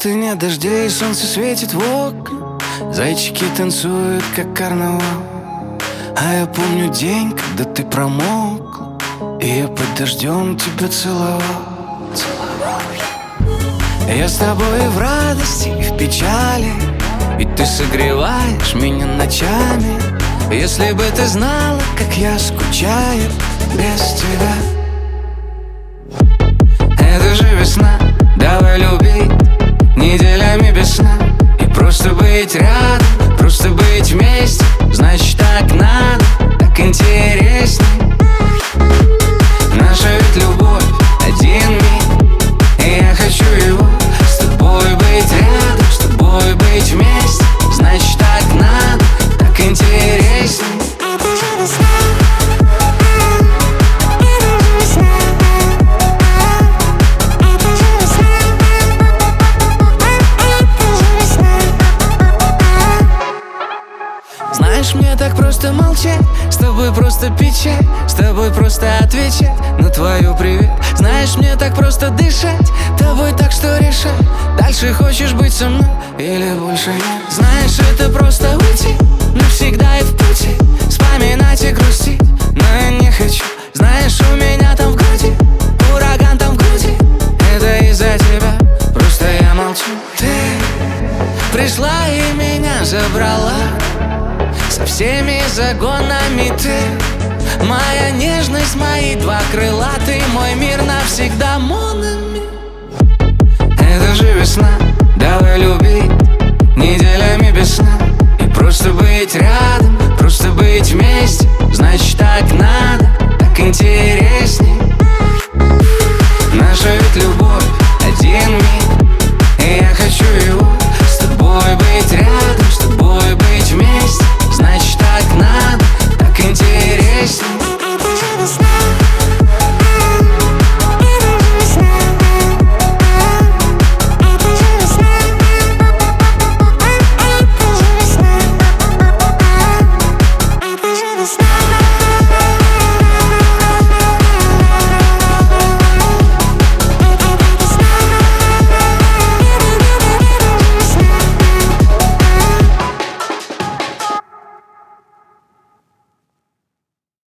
Вот и нет дождей, солнце светит в окна, зайчики танцуют, как карнавал. А я помню день, когда ты промокла, и я под дождем тебя целовал. Я с тобой и в радости, и в печали, ведь ты согреваешь меня ночами. Если бы ты знала, как я скучаю без тебя. Это же весна, давай любить неделями без сна. И просто быть рядом, просто быть вместе, значит так надо, так интересней. Наша ведь любовь один миг, и я хочу его с тобой быть рядом, с тобой быть вместе, значит так надо, так интересней. Это же весна. Знаешь, мне так просто молчать, с тобой просто пить чай, с тобой просто отвечать на твою привет. Знаешь, мне так просто дышать тобой, так что решай, дальше хочешь быть со мной или больше нет. Знаешь, это просто уйти навсегда и в пути, вспоминать и грустить, но я не хочу. Знаешь, у меня там в груди ураган, там в груди, это из-за тебя, просто я молчу. Ты пришла и меня забрала со всеми загонами. Ты моя нежность, мои два крыла, ты мой мир навсегда, mon ami. Это же весна, давай любить неделями без сна, и просто быть рядом.